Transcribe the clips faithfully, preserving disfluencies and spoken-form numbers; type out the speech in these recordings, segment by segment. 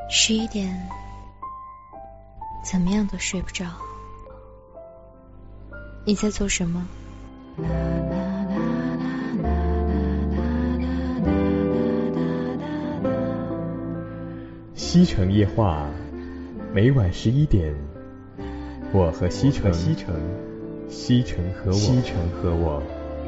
十一点，怎么样都睡不着。你在做什么？ 西城夜话，每晚十一点，我和西城，西城，西城和我，西城和我。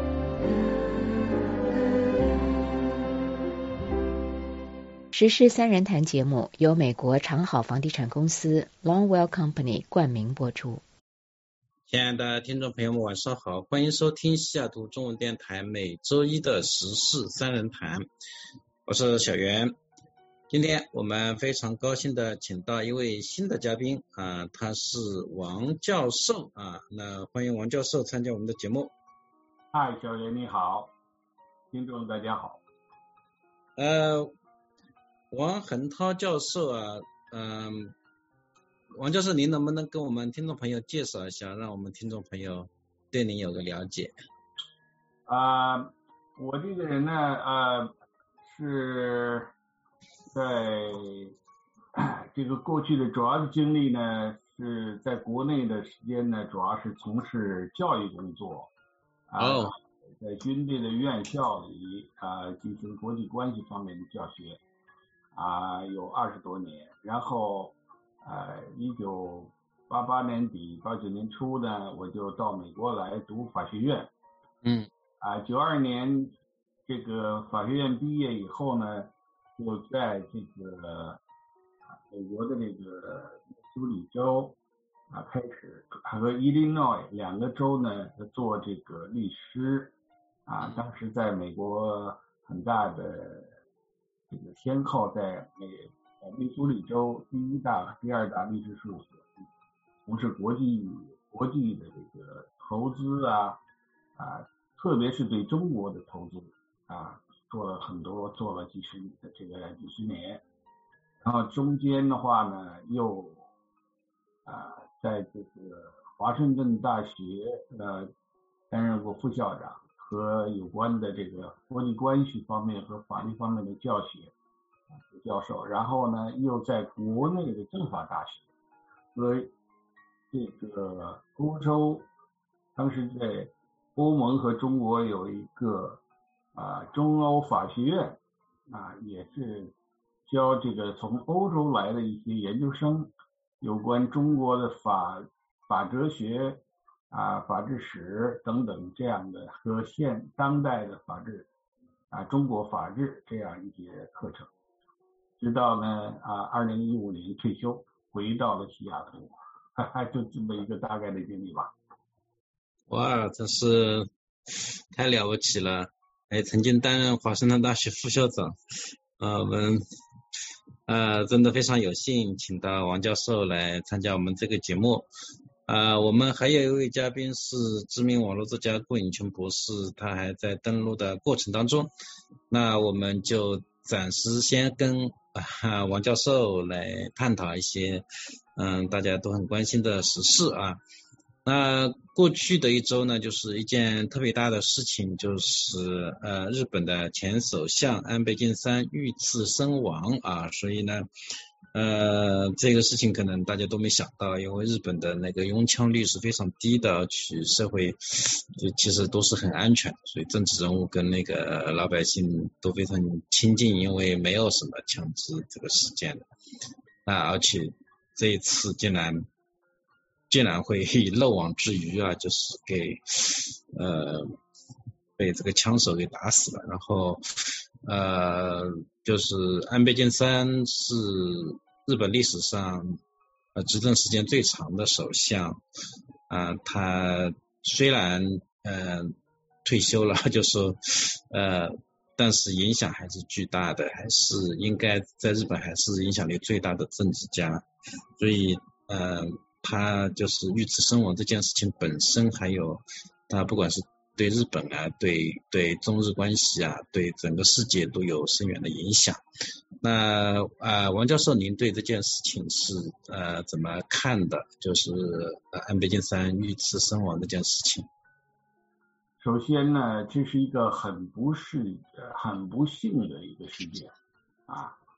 时事三人谈节目由美国长好房地产公司 Longwell Company 冠名播出。 亲爱的听众朋友们，晚上好，欢迎收听西雅图中文电台每周一的时事三人谈，我是小袁。今天我们非常高兴的请到一位新的嘉宾啊，他是王教授啊，那欢迎王教授参加我们的节目。 嗨，小袁你好，听众大家好。 呃，王恒涛教授啊，嗯、呃，王教授您能不能跟我们听众朋友介绍一下，让我们听众朋友对您有个了解？ 啊、呃，我这个人呢，呃，是在这个过去的主要的经历呢，是在国内的时间呢，主要是从事教育工作，啊、呃，oh. 在军队的院校里啊、呃，进行国际关系方面的教学，啊、呃，有二十多年。然后，呃，一九八八年底、八九年初呢，我就到美国来读法学院。 嗯， 啊，九二年这个法学院毕业以后呢，就在这个美国的这个密苏里州啊开始和 Illinois 两个州呢做这个律师啊，当时在美国很大的这个先后，在美密苏里州第一大、第二大律师事务所从事国际国际的这个投资啊啊，特别是对中国的投资啊，做了很多，做了几十这个几十年。然后中间的话呢，又啊在这个华盛顿大学呃担任过副校长和有关的这个国际关系方面和法律方面的教学啊教授。然后呢，又在国内的政法大学和这个欧洲，当时在欧盟和中国有一个啊中欧法学院啊，也是教这个从欧洲来的一些研究生有关中国的法法哲学啊、法治史等等这样的和现当代的法治啊中国法治这样一些课程，直到呢啊二零一五年退休，回到了西雅图，哈哈，就这么一个大概的经历吧。 哇，真是太了不起了！还曾经担任华盛顿大学副校长，呃，我们呃真的非常有幸请到王教授来参加我们这个节目。呃，我们还有一位嘉宾是知名网络作家顾颖琼博士，他还在登录的过程当中。那我们就暂时先跟啊王教授来探讨一些嗯大家都很关心的时事啊。那过去的一周呢，就是一件特别大的事情，就是呃日本的前首相安倍晋三遇刺身亡啊，所以呢呃这个事情可能大家都没想到，因为日本的那个拥枪率是非常低的，而且社会就其实都是很安全，所以政治人物跟那个老百姓都非常亲近，因为没有什么枪支这个事件的。那而且这一次竟然竟然会漏网之鱼啊，就是给呃被这个枪手给打死了。然后呃就是安倍晋三是日本历史上呃执政时间最长的首相啊、呃，他虽然呃退休了，就说呃但是影响还是巨大的，还是应该在日本还是影响力最大的政治家，所以呃他就是遇刺身亡这件事情本身，还有他不管是对日本啊，对对中日关系啊，对整个世界都有深远的影响。那啊、呃，王教授，您对这件事情是呃怎么看的？就是呃安倍晋三遇刺身亡这件事情。 首先呢，这是一个很不是很不幸的一个事件啊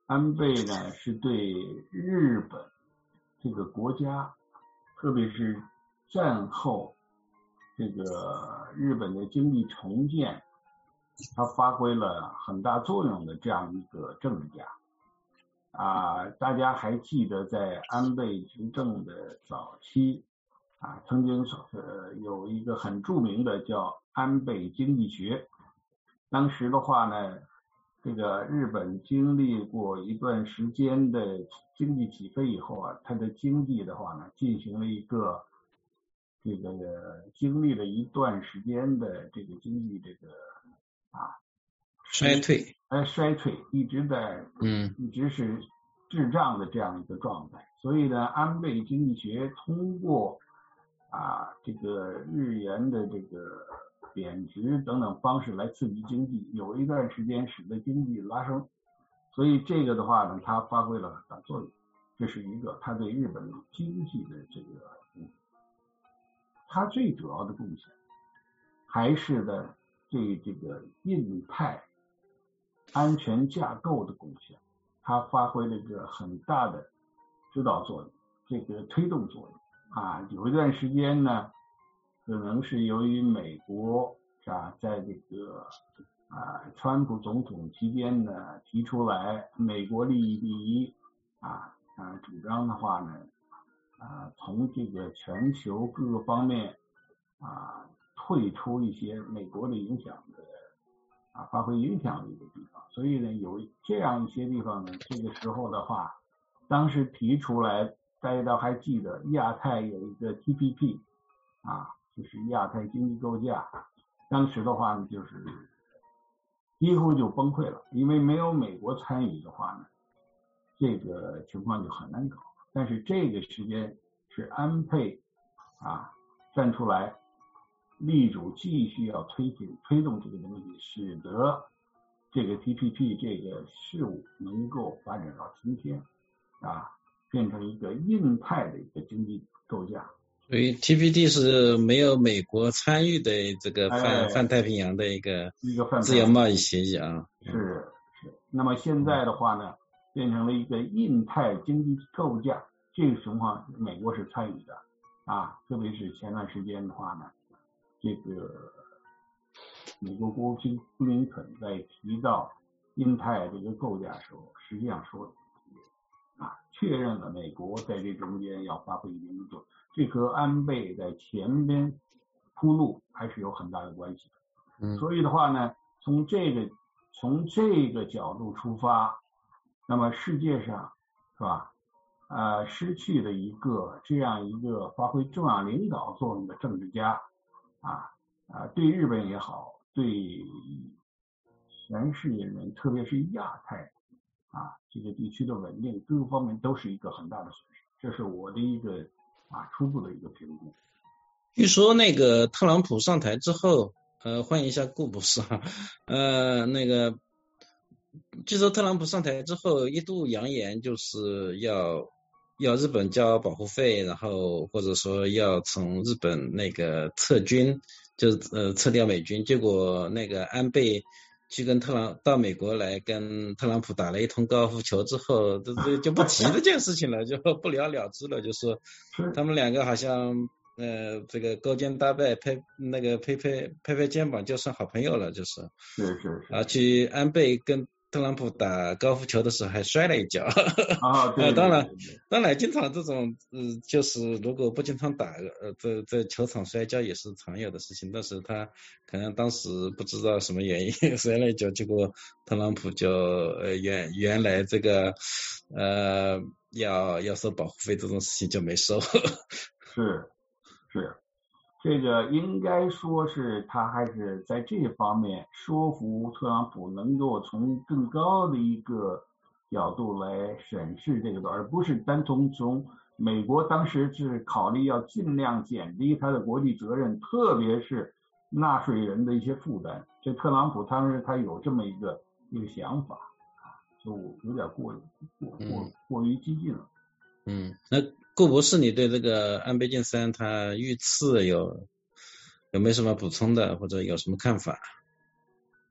安倍呢是对日本这个国家，特别是战后这个日本的经济重建，它发挥了很大作用的这样一个政治家。啊，大家还记得在安倍执政的早期啊，曾经呃有一个很著名的叫安倍经济学。当时的话呢，这个日本经历过一段时间的经济起飞以后啊，它的经济的话呢，进行了一个这个经历了一段时间的这个经济这个啊衰退， 哎衰退一直在嗯一直是滞胀的这样一个状态。所以呢，安倍经济学通过啊这个日元的这个贬值等等方式来刺激经济，有一段时间使得经济拉升。所以这个的话呢，它发挥了很大作用。这是一个它对日本经济的这个嗯，它最主要的贡献还是的对这个印太安全架构的贡献，它发挥了一个很大的指导作用，这个推动作用啊。有一段时间呢，可能是由于美国啊，在这个啊川普总统期间呢提出来美国利益第一啊啊主张的话呢，啊从这个全球各个方面啊退出一些美国的影响的啊发挥影响力的地方。所以呢，有这样一些地方呢，这个时候的话，当时提出来，大家都还记得亚太有一个 T P P 啊，就是亚太经济构架。当时的话呢，就是几乎就崩溃了，因为没有美国参与的话呢，这个情况就很难搞。但是这个时间是安倍啊站出来力主继续要推进推动这个东西，使得这个 T P P 这个事务能够发展到今天啊，变成一个印太的一个经济构架。 所以 T P P 是没有美国参与的这个泛、 哎、 泛太平洋的一个一个自由贸易协议啊。 是是。那么现在的话呢，变成了一个印太经济构架，这个情况美国是参与的啊，特别是前段时间的话呢，这个美国国务卿布林肯在提到印太这个构架的时候，实际上说啊，确认了美国在这中间要发挥一定的作用。这和安倍在前边铺路还是有很大的关系的。 嗯， 所以的话呢，从这个从这个角度出发，那么世界上是吧，呃，失去了一个这样一个发挥重要领导作用的政治家啊啊，对日本也好，对全世界人，特别是亚太啊这个地区的稳定各个方面都是一个很大的损失。这是我的一个啊初步的一个评估。 据说那个特朗普上台之后，呃，欢迎一下顾博士哈，呃，那个据说特朗普上台之后一度扬言就是要要日本交保护费，然后或者说要从日本那个撤军，就是呃撤掉美军。结果那个安倍去跟特朗到美国来跟特朗普打了一通高尔夫球之后，这这就不提这件事情了，就不了了之了，就说他们两个好像呃这个勾肩搭背，拍那个拍拍拍拍肩膀就算好朋友了，就是是是是。 啊，去安倍跟特朗普打高尔夫球的时候还摔了一跤啊，对， 呃，当然，当然，经常这种，呃，就是如果不经常打，呃，在在球场摔跤也是常有的事情。但是他可能当时不知道什么原因摔了一跤，结果特朗普就呃原原来这个呃要要收保护费这种事情就没收。 是是。这个应该说是他还是在这方面说服特朗普能够从更高的一个角度来审视这个，而不是单从从美国当时是考虑要尽量减低他的国际责任，特别是纳税人的一些负担。这特朗普当时他有这么一个一个想法啊，就有点过过过过于激进了。 嗯，那顾博士，你对这个安倍晋三他遇刺有有没有什么补充的，或者有什么看法？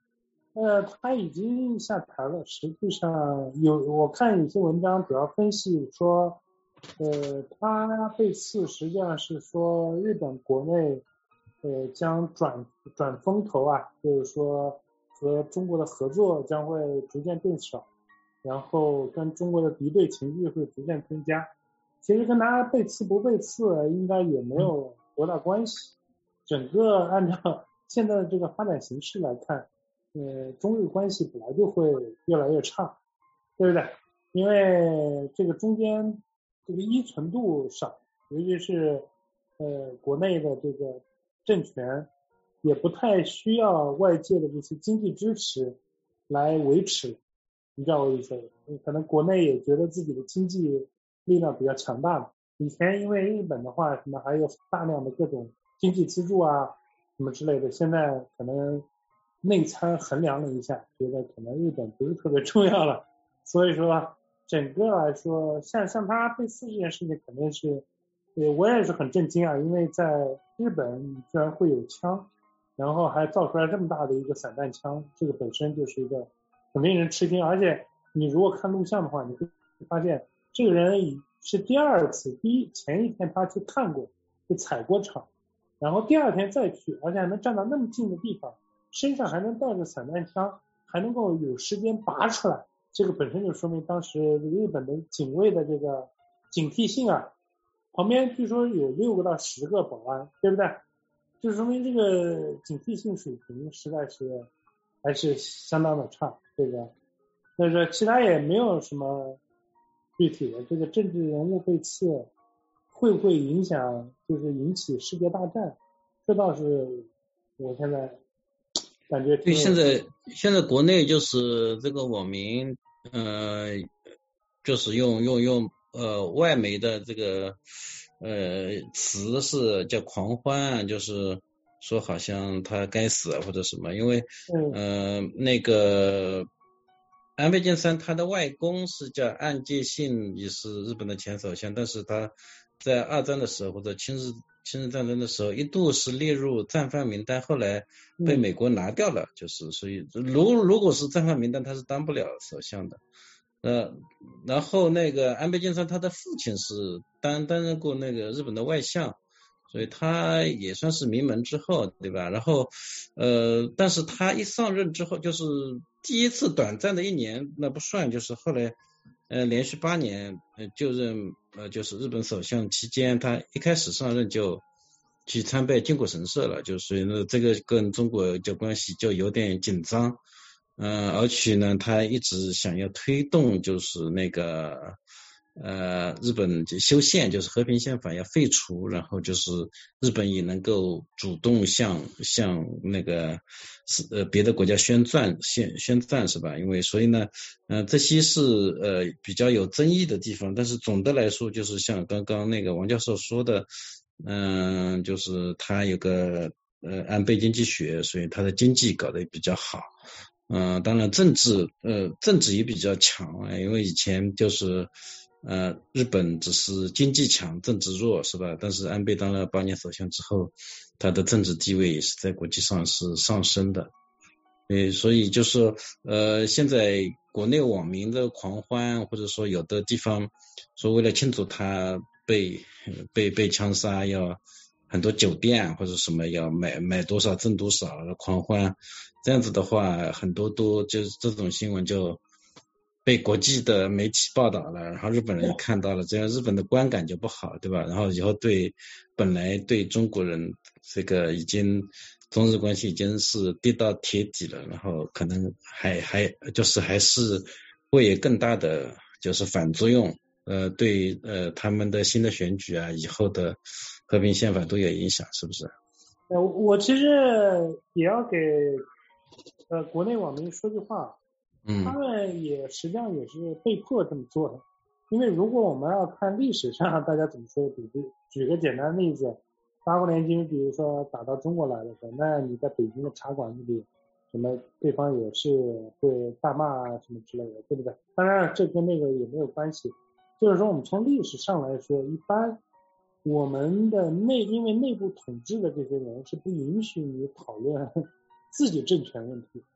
呃，他已经下台了。实际上有我看有些文章主要分析说，呃，他被刺实际上是说日本国内呃将转转风头啊，就是说和中国的合作将会逐渐变少，然后跟中国的敌对情绪会逐渐增加。其实跟他被刺不被刺应该也没有多大关系。整个按照现在的这个发展形势来看，呃，中日关系本来就会越来越差，对不对？因为这个中间这个依存度少，尤其是呃国内的这个政权也不太需要外界的这些经济支持来维持，你知道我意思？可能国内也觉得自己的经济力量比较强大了。以前因为日本的话，什么还有大量的各种经济资助啊，什么之类的，现在可能内参衡量了一下，觉得可能日本不是特别重要了，所以说整个来说，像像他被刺这件事情，肯定是，呃，我也是很震惊啊，因为在日本居然会有枪，然后还造出来这么大的一个散弹枪，这个本身就是一个很令人吃惊，而且你如果看录像的话，你会发现这个人是第二次，第一前一天他去看过，去踩过场，然后第二天再去，而且还能站到那么近的地方，身上还能带着散弹枪，还能够有时间拔出来，这个本身就说明当时日本的警卫的这个警惕性啊，旁边据说有六个到十个保安，对不对？就说明这个警惕性水平实在是还是相当的差，这个，所以说其他也没有什么具体的。这个政治人物被刺会不会影响，就是引起世界大战？这倒是我现在感觉。 对，现在现在国内就是这个网民，呃，就是用用用呃外媒的这个呃词是叫狂欢，就是说好像他该死啊或者什么，因为呃那个安倍晋三他的外公是叫岸介信，也是日本的前首相，但是他在二战的时候或者侵日侵日战争的时候一度是列入战犯名单，后来被美国拿掉了，就是所以如如果是战犯名单他是当不了首相的。呃，然后那个安倍晋三他的父亲是担担任过那个日本的外相，所以他也算是名门之后，对吧？然后呃，但是他一上任之后，就是第一次短暂的一年那不算，就是后来呃连续八年呃就任呃就是日本首相期间，他一开始上任就去参拜靖国神社了，就所以呢这个跟中国就关系就有点紧张。嗯、呃，而且呢，他一直想要推动就是那个呃日本修宪，就是和平宪法要废除，然后就是日本也能够主动向向那个是呃别的国家宣战宣宣战是吧？因为所以呢，呃这些是呃比较有争议的地方，但是总的来说就是像刚刚那个王教授说的，嗯、呃，就是他有个呃安倍经济学，所以他的经济搞得比较好。嗯、呃，当然政治呃政治也比较强啊，因为以前就是呃日本只是经济强政治弱是吧？但是安倍当了八年首相之后，他的政治地位也是在国际上是上升的。呃，所以就是呃现在国内网民的狂欢，或者说有的地方说为了庆祝他被被被枪杀，要很多酒店或者什么要买买多少挣多少狂欢。这样子的话，很多都就是这种新闻就被国际的媒体报道了，然后日本人看到了，这样日本的观感就不好，对吧？然后以后对本来对中国人这个已经中日关系已经是跌到铁底了，然后可能还还就是还是会有更大的就是反作用，呃，对呃他们的新的选举啊，以后的和平宪法都有影响，是不是？ 呃，我其实也要给呃国内网民说句话， 嗯， 他们也实际上也是被迫这么做的，因为如果我们要看历史上大家怎么说，比如举个简单的例子，八国联军比如说打到中国来的时候，那你在北京的茶馆里，什么对方也是会大骂啊什么之类的，对不对？当然这跟那个也没有关系，就是说我们从历史上来说，一般我们的内因为内部统治的这些人是不允许你讨论自己政权问题，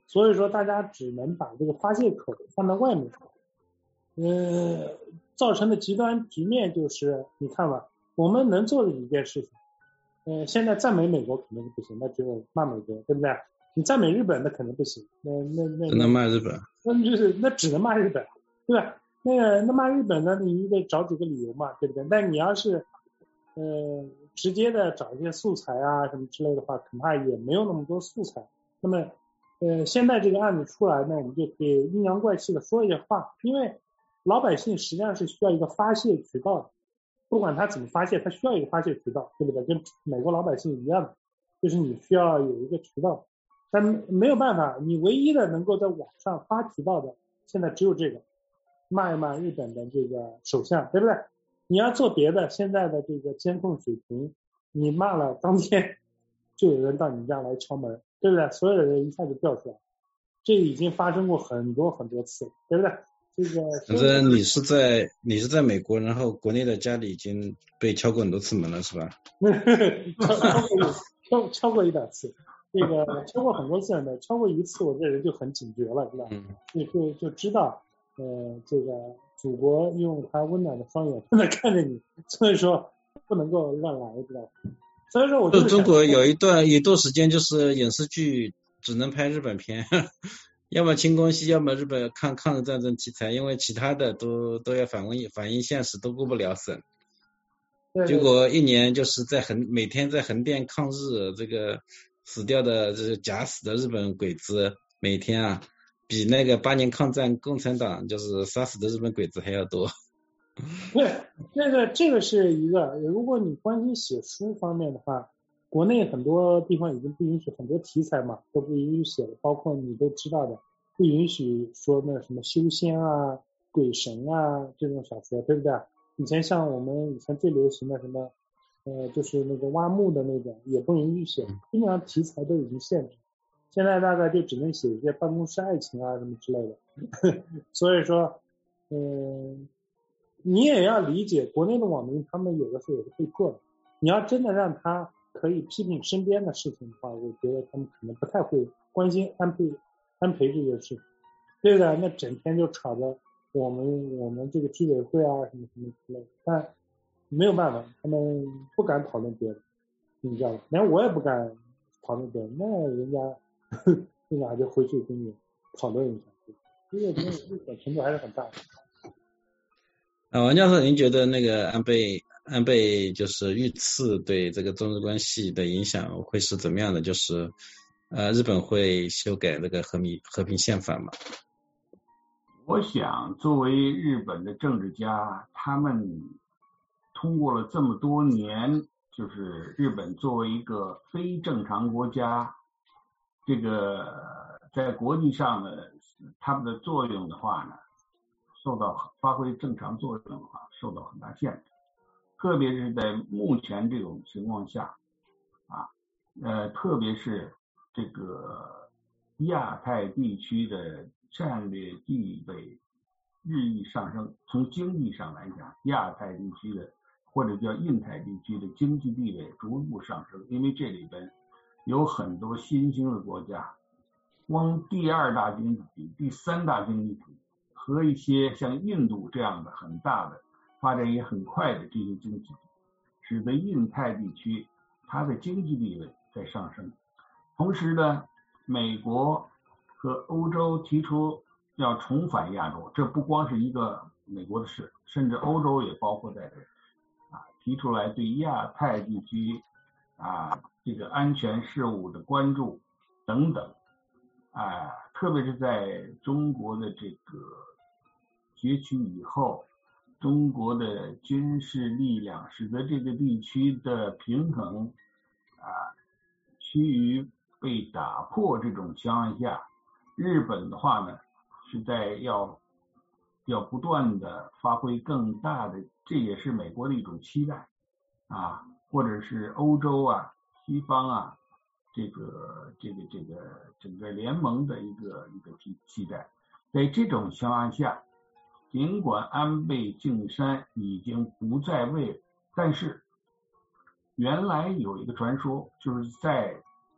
所以说大家只能把这个发泄口放在外面，呃，造成的极端局面就是你看吧，我们能做的一件事情，呃，现在赞美美国肯定是不行，那只有骂美国，对不对？你赞美日本那肯定不行，那那那只能骂日本， 那就是那只能骂日本，对吧？那个那骂日本呢，你得找几个理由嘛，对不对？但你要是呃直接的找一些素材啊什么之类的话，恐怕也没有那么多素材。那么呃现在这个案子出来呢，我们就可以阴阳怪气的说一些话，因为老百姓实际上是需要一个发泄渠道的，不管他怎么发泄，他需要一个发泄渠道，对不对？跟美国老百姓一样的，就是你需要有一个渠道。但没有办法，你唯一的能够在网上发渠道的，现在只有这个，骂一骂日本的这个首相，对不对？你要做别的，现在的这个监控水平，你骂了当天就有人到你家来敲门，对不对？所有的人一下就调出来，这已经发生过很多很多次，对不对？这个反正你是在你是在美国，然后国内的家里已经被敲过很多次门了，是吧？ 敲敲过敲敲过一两次。这个敲过很多次的，敲过一次，我这人就很警觉了，是吧？就就就知道，呃，这个祖国用它温暖的双眼在看着你，所以说不能够乱来，知道？所以说我就中国有一段一段时间就是影视剧只能拍日本片，要么清宫戏，要么日本抗抗日战争题材，因为其他的都都要反映反映现实，都过不了审。结果一年就是在横每天在横店抗日，这个死掉的这假死的日本鬼子每天啊，比那个八年抗战共产党就是杀死的日本鬼子还要多。 对，那个这个是一个，如果你关心写书方面的话，国内很多地方已经不允许很多题材嘛，都不允许写了，包括你都知道的，不允许说那什么修仙啊、鬼神啊这种小说，对不对？以前像我们以前最流行的什么，呃，就是那个挖墓的那种，也不允许写，基本上题材都已经限制。现在大概就只能写一些办公室爱情啊什么之类的。所以说，嗯，你也要理解国内的网民，他们有的时候也是被迫的。你要真的让他可以批评身边的事情的话，我觉得他们可能不太会关心安倍安倍这件事情，对不对？那整天就吵着我们我们这个居委会啊什么什么之类的，但没有办法，他们不敢讨论别的，你知道吧？连我也不敢讨论别的，那人家对吧？就回去跟你讨论一下，这个这个这个程度还是很大的。 啊，王教授，您觉得那个安倍安倍就是遇刺对这个中日关系的影响会是怎么样的？就是呃，日本会修改这个和平和平宪法吗？ 我想，作为日本的政治家，他们通过了这么多年，就是日本作为一个非正常国家，这个在国际上呢，他们的作用的话呢，受到发挥正常作用的话，受到很大限制。特别是在目前这种情况下，啊，呃，特别是这个亚太地区的战略地位日益上升，从经济上来讲，亚太地区的或者叫印太地区的经济地位逐步上升，因为这里边有很多新兴的国家，光第二大经济体、第三大经济体和一些像印度这样的很大的、发展也很快的这些经济体，使得印太地区它的经济地位在上升。同时呢，美国和欧洲提出要重返亚洲，这不光是一个美国的事，甚至欧洲也包括在这啊，提出来对亚太地区啊这个安全事务的关注等等啊，特别是在中国的这个崛起以后，中国的军事力量使得这个地区的平衡啊趋于被打破，这种情况下，日本的话呢是在要要不断的发挥更大的，这也是美国的一种期待啊，或者是欧洲啊、西方啊，这个这个这个整个联盟的一个一个期期待。在这种情况下，尽管安倍晋三已经不在位，但是原来有一个传说，就是在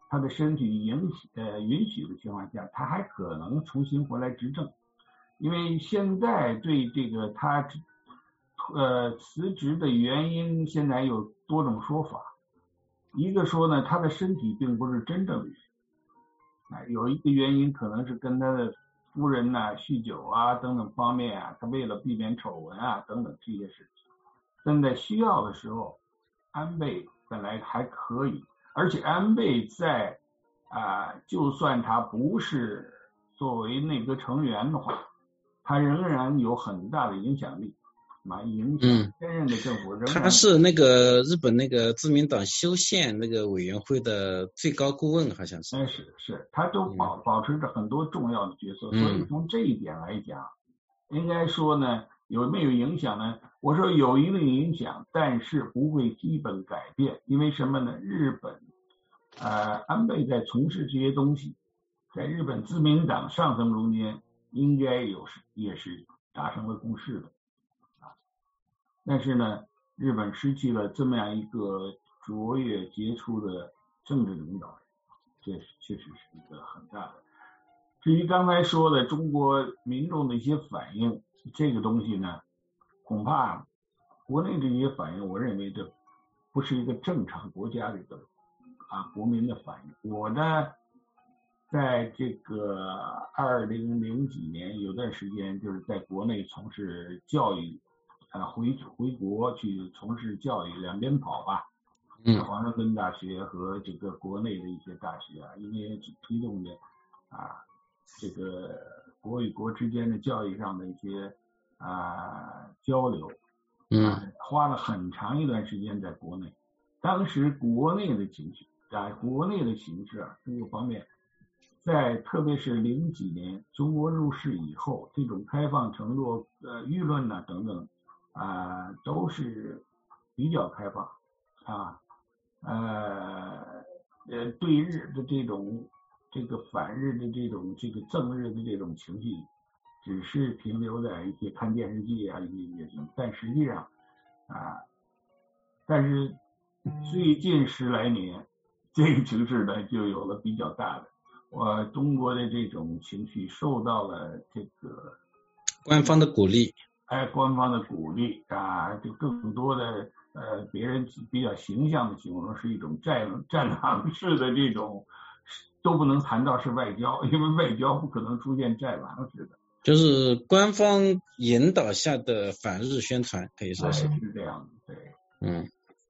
他的身体允许呃允许的情况下，他还可能重新回来执政。因为现在对这个他呃辞职的原因，现在有多种说法。一个说呢，他的身体并不是真正的原因，啊，有一个原因可能是跟他的夫人呐、啊、酗酒啊等等方面啊，他为了避免丑闻啊等等这些事情。但在需要的时候，安倍本来还可以，而且安倍在啊、呃，就算他不是作为内阁成员的话，他仍然有很大的影响力。影响现任的政府、嗯、 他是那个日本那个自民党修宪那个委员会的最高顾问，好像是。 哎，是是，他都保、嗯、保持着很多重要的角色，所以从这一点来讲，嗯、应该说呢，有没有影响呢？我说有一定影响，但是不会基本改变，因为什么呢？日本，呃，安倍在从事这些东西，在日本自民党上层中间应该有也是达成了共识的。但是呢，日本失去了这么样一个卓越杰出的政治领导人，这确实是一个很大的。至于刚才说的中国民众的一些反应，这个东西呢，恐怕国内这些反应，我认为这不是一个正常国家的一个啊国民的反应。我呢，在这个二零零几年有段时间就是在国内从事教育。啊，回回国去从事教育，两边跑吧。嗯，华盛顿大学和这个国内的一些大学啊，因为推动的啊，这个国与国之间的教育上的一些啊交流，嗯，花了很长一段时间在国内。当时国内的情绪啊，国内的形势啊，各个方面，在特别是零几年中国入世以后，这种开放程度、呃舆论呐、啊、等等。啊、呃，都是比较开放啊，呃呃，对日的这种这个反日的这种这个憎日的这种情绪，只是停留在一些看电视剧啊一些也行，但实际上啊，但是最近十来年，这个情势呢就有了比较大的，我中国的这种情绪受到了这个官方的鼓励。 哎，官方的鼓励啊，就更多的呃，别人比较形象的形容是一种战战狼式的这种，都不能谈到是外交，因为外交不可能出现战狼式的。 就是官方引导下的反日宣传，可以说是。 哎、是这样的，对。 嗯。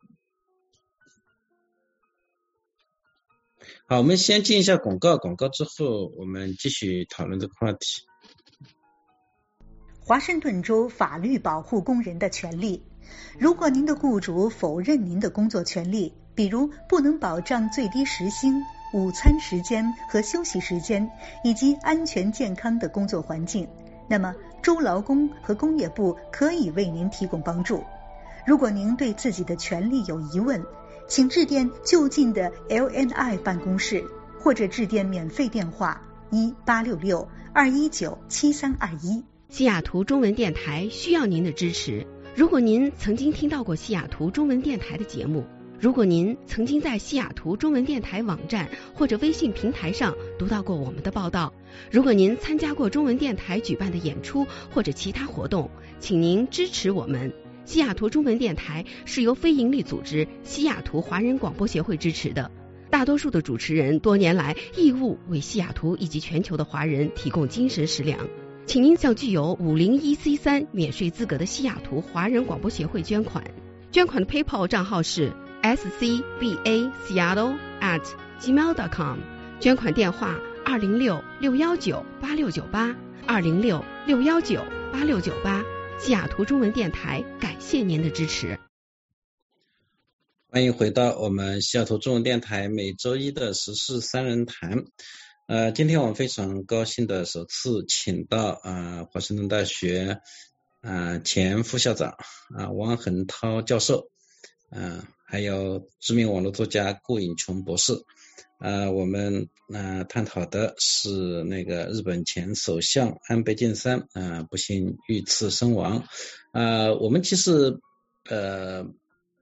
好，我们先进一下广告，广告之后我们继续讨论这个话题。 华盛顿州法律保护工人的权利。如果您的雇主否认您的工作权利，比如不能保障最低时薪、午餐时间和休息时间，以及安全健康的工作环境，那么州劳工和工业部可以为您提供帮助。如果您对自己的权利有疑问，请致电就近的 L N I 办公室，或者致电免费电话一八六六二一九七三二一。 西雅图中文电台需要您的支持。如果您曾经听到过西雅图中文电台的节目，如果您曾经在西雅图中文电台网站或者微信平台上读到过我们的报道，如果您参加过中文电台举办的演出或者其他活动，请您支持我们。西雅图中文电台是由非营利组织西雅图华人广播协会支持的，大多数的主持人多年来义务为西雅图以及全球的华人提供精神食粮。请您向具有五零一 C 三 免税资格的西雅图华人广播协会捐款，捐款的 PayPal 账号是 s c b a seattle at gmail dot com， 捐款电话二零六六一九八六九八二零六六一九八六九八。西雅图中文电台感谢您的支持。 欢迎回到我们西雅图中文电台每周一的时事三人谈。呃，今天我们非常高兴的首次请到呃华盛顿大学呃前副校长啊、呃、汪恒涛教授，呃还有知名网络作家顾颖琼博士。呃我们呃探讨的是那个日本前首相安倍晋三呃不幸遇刺身亡。呃我们其实呃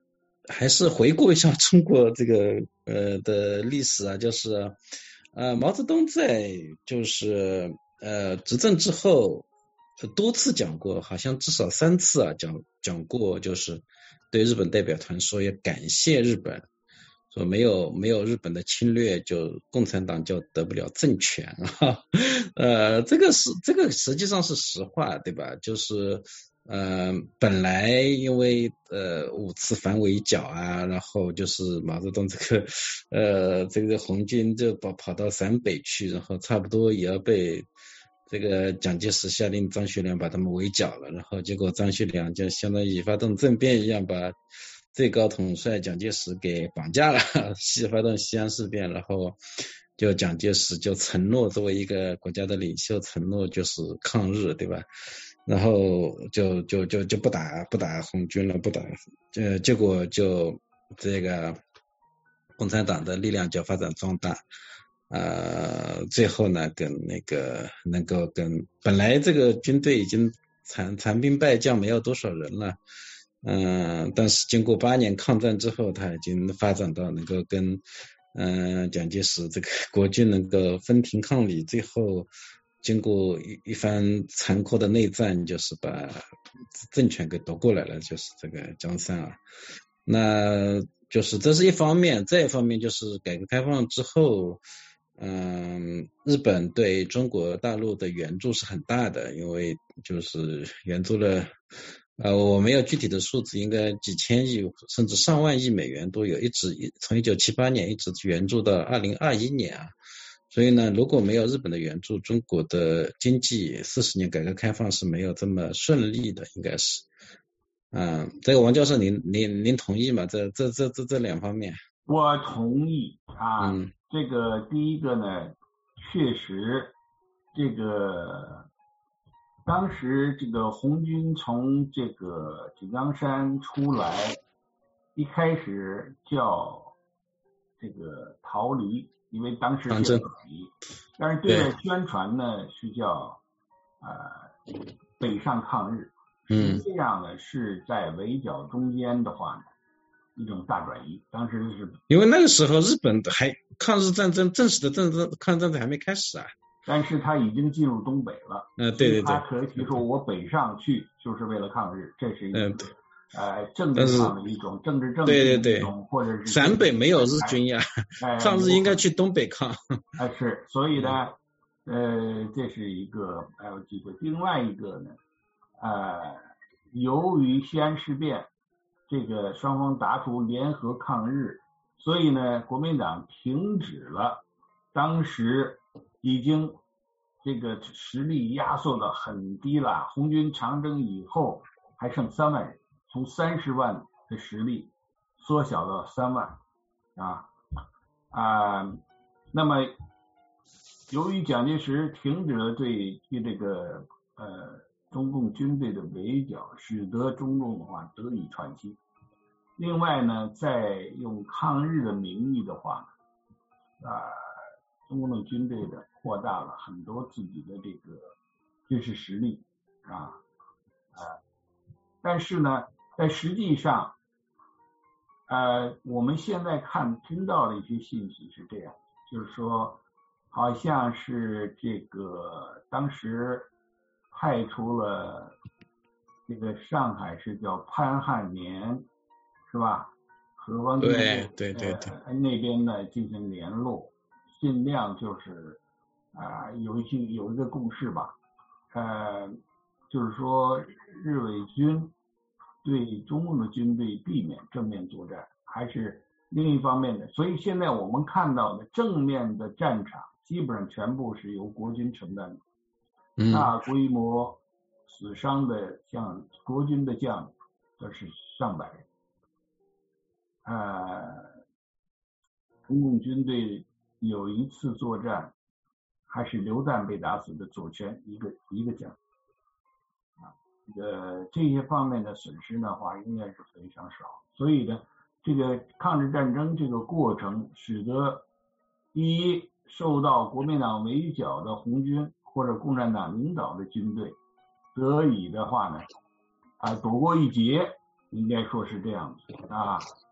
还是回顾一下中国这个呃的历史啊，就是呃毛泽东在就是呃执政之后多次讲过，好像至少三次啊讲讲过，就是对日本代表团说要感谢日本，说没有没有日本的侵略，就共产党就得不了政权啊。呃，这个是这个实际上是实话，对吧？就是呃，本来因为呃五次反围剿啊，然后就是毛泽东这个呃这个红军就跑跑到陕北去，然后差不多也要被这个蒋介石下令张学良把他们围剿了，然后结果张学良就相当于发动政变一样，把最高统帅蒋介石给绑架了，西发动西安事变，然后就蒋介石就承诺作为一个国家的领袖，承诺就是抗日，对吧？然后就就就就不打不打红军了，不打，呃，结果就这个共产党的力量就发展壮大，呃，最后呢，跟那个能够跟本来这个军队已经残残兵败将没有多少人了。嗯、呃，但是经过八年抗战之后，他已经发展到能够跟嗯、呃、蒋介石这个国军能够分庭抗礼，最后经过一一番残酷的内战，就是把政权给夺过来了，就是这个江山啊。那就是这是一方面，再一方面就是改革开放之后，嗯，日本对中国大陆的援助是很大的，因为就是援助了。呃，我没有具体的数字，应该几千亿甚至上万亿美元都有，一直从一九七八年一直援助到二零二一年啊。所以呢，如果没有日本的援助，中国的经济四十年改革开放是没有这么顺利的，应该是。嗯，这个王教授您您您同意吗？这这这这这两方面？ 我同意啊。 嗯， 这个第一个呢，确实这个。当时这个红军从这个井冈山出来，一开始叫这个逃离，因为当时是北，但是对外宣传呢是叫呃北上抗日。实际上呢是在围剿中间的话呢，一种大转移。当时是因为那个时候日本还抗日战争正式的战争抗日战争还没开始啊。 但是他已经进入东北了， 呃，对对对， 他可以说我北上去就是为了抗日，这是一个、 嗯、 呃政治上的一种政治正确的一种，或者是陕北没有日军呀， 哎、 抗日应该去东北抗。 哎、是，所以呢，呃，这是一个还有机会。另外一个呢，呃，由于西安事变，这个双方达出联合抗日，所以呢，国民党停止了当时。已经这个实力压缩的很低了，红军长征以后还剩三万人，从三十万的实力缩小到三万啊啊，那么由于蒋介石停止了对对这个呃中共军队的围剿，使得中共的话得以喘息。另外呢，再用抗日的名义的话啊。呃中共的军队的扩大了很多自己的这个军事实力啊，呃，但是呢，在实际上，呃，我们现在看听到的一些信息是这样，就是说，好像是这个当时派出了这个上海是叫潘汉年，是吧？和汪精卫对对对对、 呃、那边呢进行联络。尽量就是啊、呃、有一些有一个共识吧，呃，就是说日伪军对中共的军队避免正面作战，还是另一方面的。所以现在我们看到的正面的战场基本上全部是由国军承担的， 嗯、 大规模死伤的像国军的将领都是上百人，呃，中共军队。有一次作战，还是榴弹被打死的左权一个一个将，啊，呃，这些方面的损失的话，应该是非常少。所以呢，这个抗日战争这个过程，使得第一受到国民党围剿的红军或者共产党领导的军队，得以的话呢，啊，躲过一劫，应该说是这样子啊。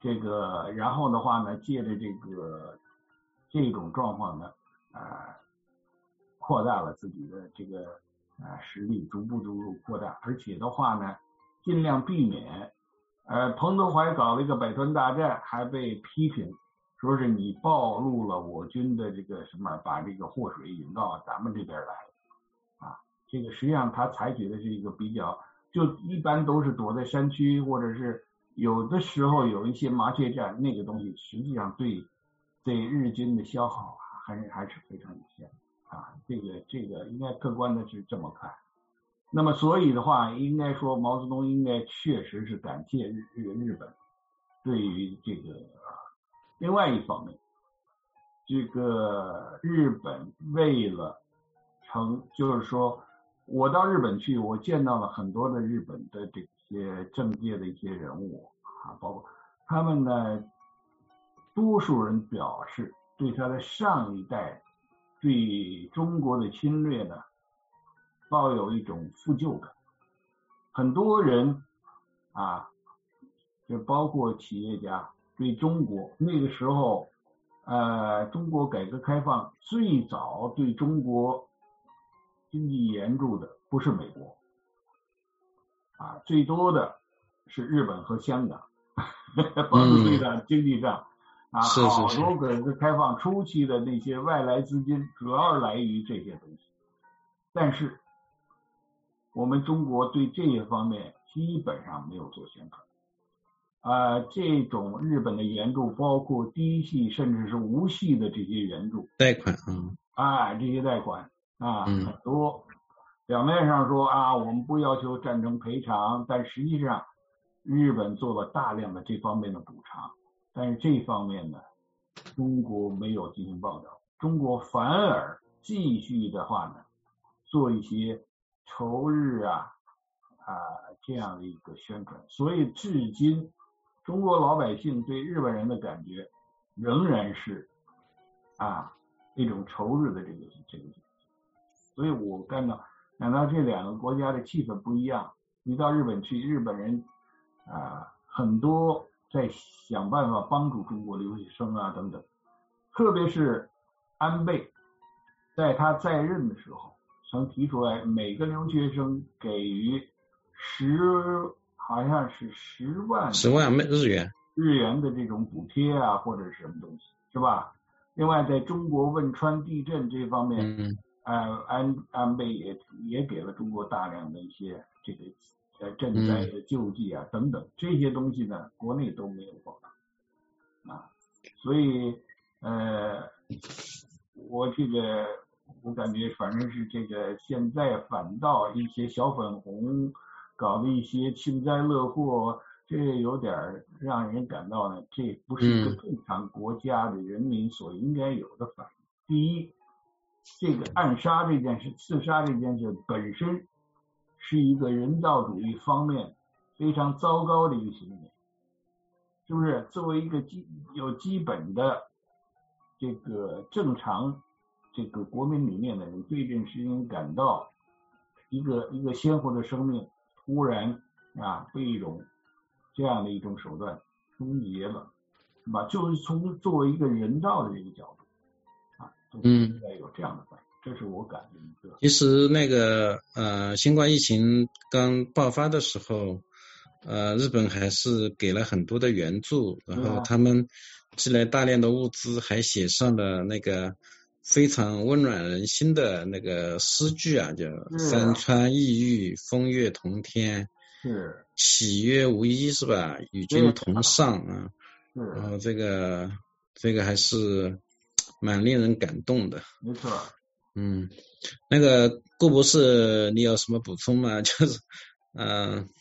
这个然后的话呢，借着这个这种状况呢，呃，扩大了自己的这个呃实力，逐步逐步扩大，而且的话呢，尽量避免，呃，彭德怀搞了一个百团大战，还被批评。说是你暴露了我军的这个什么，把这个祸水引到咱们这边来，啊，这个实际上他采取的是一个比较，就一般都是躲在山区，或者是有的时候有一些麻雀战，那个东西实际上对对日军的消耗还是还是非常有限啊，这个这个应该客观的是这么看。那么所以的话，应该说毛泽东应该确实是感谢日日日本对于这个。另外一方面，这个日本为了成，就是说我到日本去，我见到了很多的日本的这些政界的一些人物啊，包括他们呢，多数人表示对他的上一代对中国的侵略呢，抱有一种负疚感。很多人啊，就包括企业家。对中国那个时候，呃，中国改革开放最早对中国经济援助的不是美国，啊，最多的是日本和香港，帮助对上经济上，啊，好多改革开放初期的那些外来资金主要来于这些东西，但是我们中国对这些方面基本上没有做宣传。啊、呃，这种日本的援助，包括低息甚至是无息的这些援助， 贷款，嗯， 啊，这些贷款啊、 嗯、 很多。表面上说啊，我们不要求战争赔偿，但实际上，日本做了大量的这方面的补偿，但是这方面呢，中国没有进行报道，中国反而继续的话呢，做一些仇日啊啊这样的一个宣传，所以至今。中国老百姓对日本人的感觉仍然是啊一种仇日的这个这个，所以我感到感到这两个国家的气氛不一样。你到日本去，日本人啊很多在想办法帮助中国留学生啊等等，特别是安倍在他在任的时候曾提出来，每个留学生给予十。好像是十万十万日元日元的这种补贴啊，或者是什么东西，是吧？另外，在中国汶川地震这方面， 嗯， 呃，安安倍也也给了中国大量的一些这个呃赈灾的救济啊、嗯、等等这些东西呢，国内都没有报道啊，所以呃，我这个我感觉反正是这个现在反倒一些小粉红。搞的一些幸灾乐祸，这有点让人感到呢，这不是一个正常国家的人民所应该有的反应。嗯、第一，这个暗杀这件事、刺杀这件事本身是一个人道主义方面非常糟糕的一个行为，是不是？作为一个基有基本的这个正常这个国民理念的人，对这件事情感到一个一个鲜活的生命。忽然啊，被一种这样的一种手段终结了，是吧？就是从作为一个人道的这个角度啊，都应该有这样的反应，这是我感觉一个。 其实那个呃，新冠疫情刚爆发的时候，呃，日本还是给了很多的援助，然后他们寄来大量的物资，还写上了那个非常温暖人心的那个诗句啊，叫山川异域，风月同天， 是喜悦无依，是吧？与君同上啊，然后这个这个还是蛮令人感动的。 没错。 嗯，那个顾博士，你有什么补充吗？就是嗯、呃，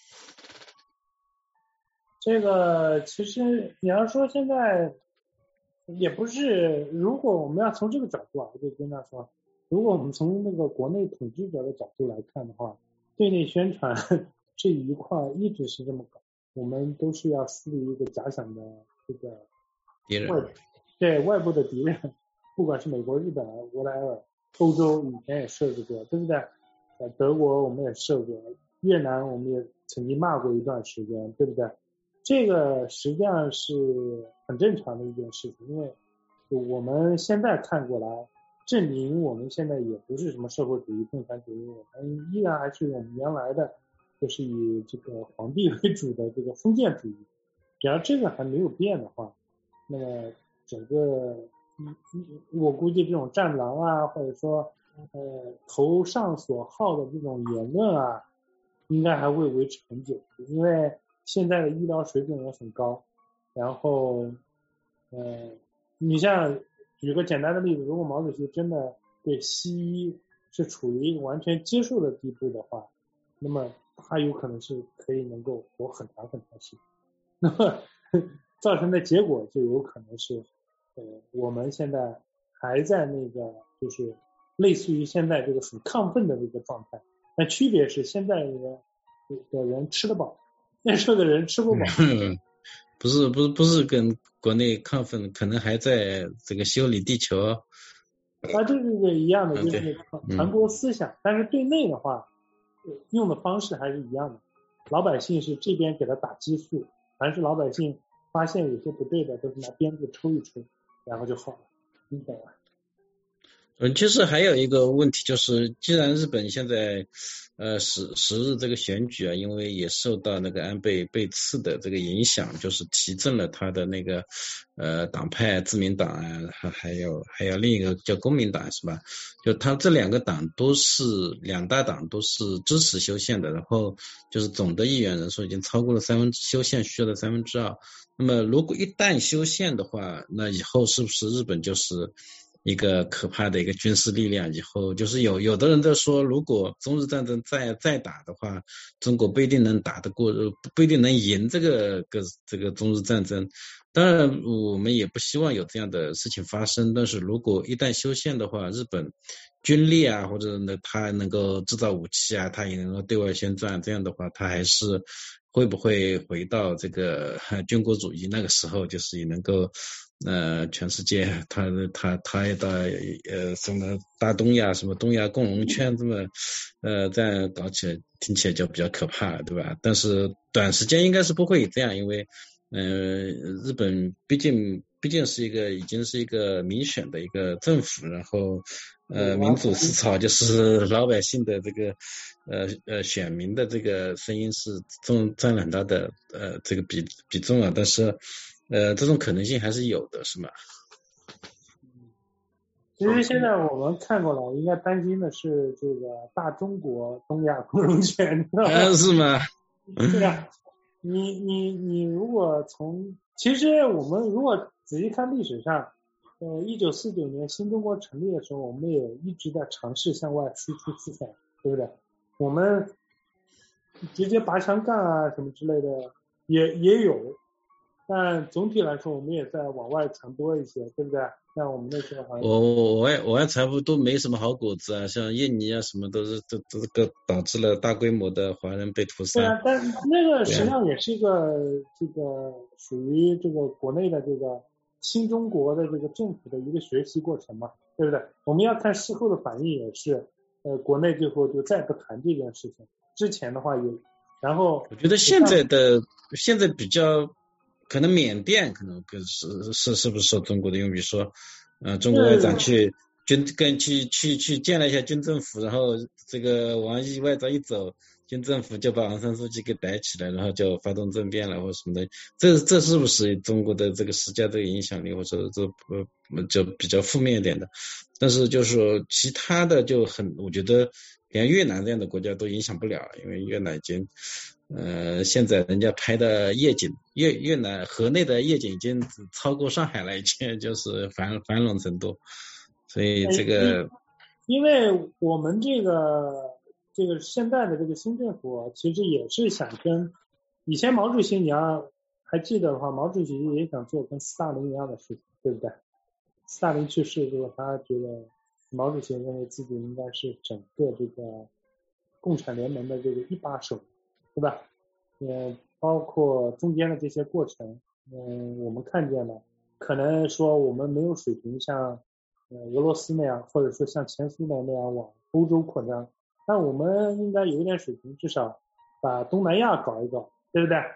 这个其实你要说现在。也不是，如果我们要从这个角度啊，我就跟他说，如果我们从那个国内统治者的角度来看的话，对内宣传这一块一直是这么搞，我们都是要撕离一个假想的这个敌人， 对外部的敌人，不管是美国、日本、whatever，欧洲以前也设置过，对不对？呃，德国我们也设过，越南我们也曾经骂过一段时间，对不对？ 这个实际上是很正常的一件事情，因为我们现在看过来，证明我们现在也不是什么社会主义、共产主义，我们依然还是我们原来的，就是以这个皇帝为主的这个封建主义。只要这个还没有变的话，那么整个，我估计这种战狼啊，或者说呃头上所好的这种言论啊，应该还会维持很久，因为现在的医疗水准也很高。然后，呃，你像举个简单的例子，如果毛主席真的对西医是处于一个完全接受的地步的话，那么他有可能是可以能够活很长很长时间。那么造成的结果就有可能是，呃，我们现在还在那个就是类似于现在这个很亢奋的这个状态，但区别是现在的的人吃得饱，那时候的人吃不饱。 不是不是不是跟国内亢奋，可能还在这个修理地球。 啊，这是一样的，就是传播思想，嗯、但是对内的话，用的方式还是一样的。老百姓是这边给他打激素。凡是老百姓发现有些不对的，都是拿鞭子抽一抽，然后就好了，你懂吗？ 嗯，其实还有一个问题就是，既然日本现在呃十十日这个选举啊，因为也受到那个安倍被刺的这个影响，就是提振了他的那个呃党派自民党啊，还还有还有另一个叫公民党是吧？就他这两个党都是两大党都是支持修宪的，然后就是总的议员人数已经超过了三分修宪需要的三分之二。那么如果一旦修宪的话，那以后是不是日本就是一个可怕的一个军事力量？以后就是有有的人在说，如果中日战争再再打的话，中国不一定能打得过，不一定能赢这个个这个中日战争。当然我们也不希望有这样的事情发生，但是如果一旦修宪的话，日本军力啊，或者呢他能够制造武器啊，他也能够对外宣战，这样的话他还是会不会回到这个军国主义？那个时候就是也能够呃，全世界他他他也到呃什么大东亚什么东亚共荣圈这么呃这样搞起来，听起来就比较可怕，对吧？但是短时间应该是不会这样，因为呃日本毕竟毕竟是一个已经是一个民选的一个政府，然后呃民主思潮就是老百姓的这个呃呃选民的这个声音是重占了很大的呃这个比比重啊，但是呃，这种可能性还是有的，是吗？ 其实现在我们看过来，应该担心的是这个大中国东亚共荣圈， 啊，是吗？ 对啊，你你你如果从，其实我们如果仔细看历史上，呃，一九四九年新中国成立的时候，我们也一直在尝试向外输出思想，对不对？我们直接拔枪干啊什么之类的也也有。但总体来说，我们也在往外传播一些，对不对？像我们那时候好像我我外我外传播都没什么好果子啊，像印尼啊什么都是都都是个导致了大规模的华人被屠杀。 对啊，但那个实际上也是一个这个属于这个国内的这个新中国的这个政府的一个学习过程嘛，对不对？我们要看事后的反应也是，呃，国内最后就再不谈这件事情。之前的话有，然后我觉得现在的现在比较。可能缅甸可能是是是不是受中国的用？比如说，呃，中国外长去军跟去去去见了一下军政府，然后这个王毅外长一走，军政府就把昂山素季给逮起来，然后就发动政变了或者什么的。这这是不是中国的这个施加这个影响力，或者这呃就比较负面一点的？但是就是说其他的就很，我觉得连越南这样的国家都影响不了，因为越南已经。呃，现在人家拍的夜景，越越南河内的夜景已经超过上海了，已经就是繁繁荣程度，所以这个， 因为我们这个这个现在的这个新政府，其实也是想跟以前毛主席，你要还记得的话，毛主席也想做跟斯大林一样的事情，对不对？斯大林去世之后，他觉得毛主席认为自己应该是整个这个共产联盟的这个一把手。对吧？嗯，包括中间的这些过程，嗯，我们看见了，可能说我们没有水平像呃俄罗斯那样，或者说像前苏联那样往欧洲扩张，但我们应该有一点水平，至少把东南亚搞一搞，对不对？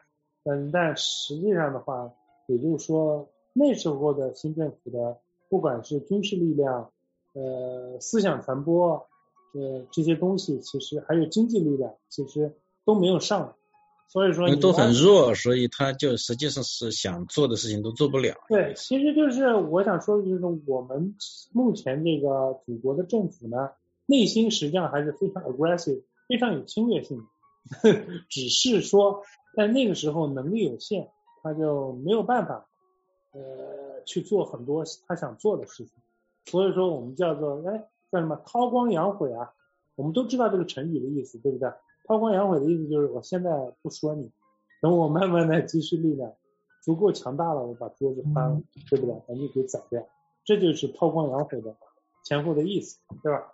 嗯，但实际上的话，也就是说那时候的新政府的不管是军事力量，呃，思想传播，呃，这些东西其实还有经济力量，其实都没有上来。所以说都很弱，所以他就实际上是想做的事情都做不了。 对，其实就是我想说的就是我们目前这个祖国的政府呢，内心实际上还是非常 aggressive， 非常有侵略性的，只是说在那个时候能力有限，他就没有办法呃去做很多他想做的事情。所以说我们叫做哎叫什么韬光养晦啊，我们都知道这个成语的意思，对不对？韬光养晦的意思就是我现在不说你，等我慢慢的积蓄力量足够强大了，我把桌子翻了，嗯、对不对？咱就给宰掉，这就是韬光养晦的前后的意思，对吧？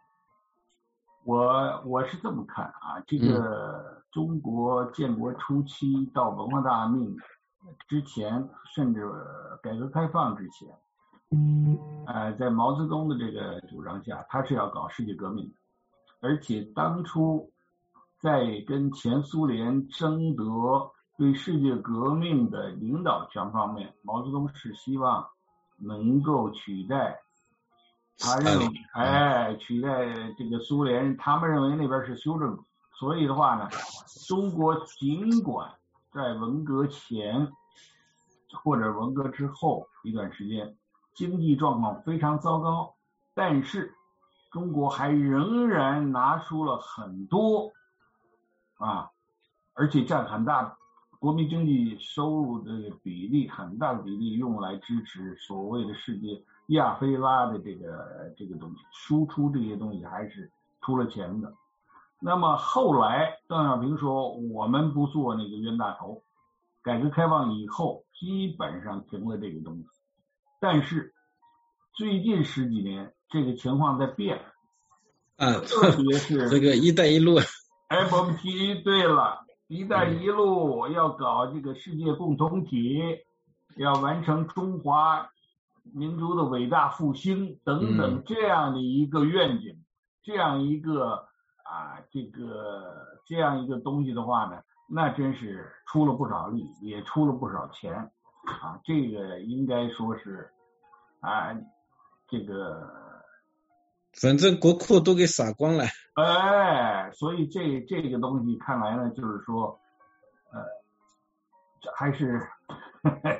我我是这么看啊，这个中国建国初期到文化大革命之前，甚至改革开放之前，嗯，呃，在毛泽东的这个主张下，他是要搞世界革命的，而且当初在跟前苏联争夺对世界革命的领导权方面，毛泽东是希望能够取代，他认为，哎，取代这个苏联，他们认为那边是修正主义，所以的话呢，中国尽管在文革前或者文革之后一段时间经济状况非常糟糕，但是中国还仍然拿出了很多啊，而且占很大国民经济收入的比例，很大的比例用来支持所谓的世界亚非拉的这个这个东西，输出这些东西还是出了钱的。那么后来邓小平说我们不做那个冤大头，改革开放以后基本上停了这个东西，但是最近十几年这个情况在变啊， 特别是这个一带一路 F M T， 对了，一带一路要搞这个世界共同体，要完成中华民族的伟大复兴等等这样的一个愿景，嗯、这样一个啊这个这样一个东西的话呢，那真是出了不少力，也出了不少钱啊，这个应该说是啊这个反正国库都给撒光了。 哎，所以这这个东西看来呢，就是说，呃，这还是呵呵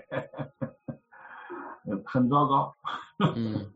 呵很糟糕。 嗯。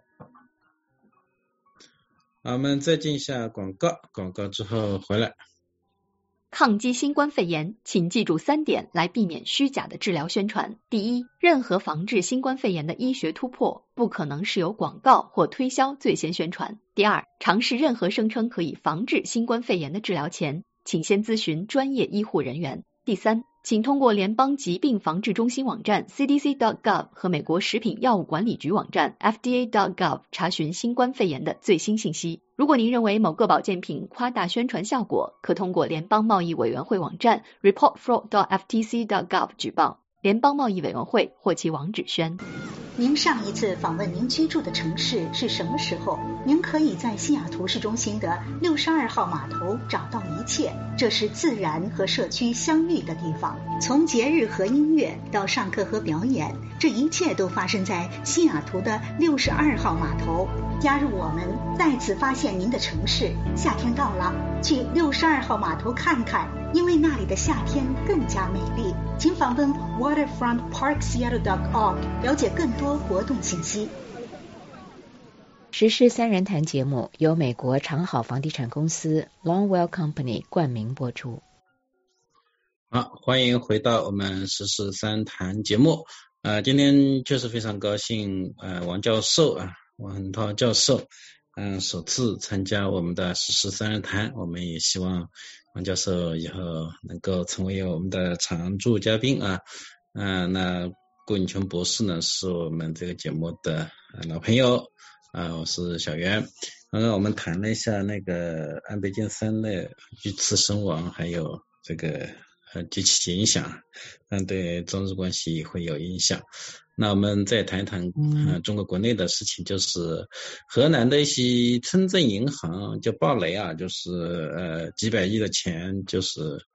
好，我们再进一下广告，广告之后回来。 抗击新冠肺炎，请记住三点来避免虚假的治疗宣传。第一，任何防治新冠肺炎的医学突破不可能是由广告或推销最先宣传。第二，尝试任何声称可以防治新冠肺炎的治疗前，请先咨询专业医护人员。第三，请通过联邦疾病防治中心网站 C D C dot gov 和美国食品药物管理局网站 F D A dot gov 查询新冠肺炎的最新信息。如果您认为某个保健品夸大宣传效果，可通过联邦贸易委员会网站 report fraud dot F T C dot gov 举报。联邦贸易委员会或其网址宣。 您上一次访问您居住的城市是什么时候？您可以在西雅图市中心的六十二号码头找到一切，这是自然和社区相遇的地方。从节日和音乐到上课和表演，这一切都发生在西雅图的六十二号码头。加入我们，再次发现您的城市。夏天到了，去六十二号码头看看，因为那里的夏天更加美丽。请访问 waterfront park seattle dot org 了解更多活动信息。 时事三人谈节目由美国长好房地产公司 Longwell Company 冠名播出。 好，欢迎回到我们时事三谈节目。呃，今天确实非常高兴，呃，王教授啊，王恒涛教授，嗯、呃，首次参加我们的时事三人谈。我们也希望王教授以后能够成为我们的常驻嘉宾啊。嗯、呃，那顾永琼博士呢，是我们这个节目的老朋友。啊，我是小袁。刚刚我们谈了一下那个安倍晋三的遇刺身亡，还有这个呃及其影响，但对中日关系会有影响。那我们再谈一谈呃中国国内的事情，就是河南的一些村镇银行就暴雷啊，就是呃几百亿的钱就是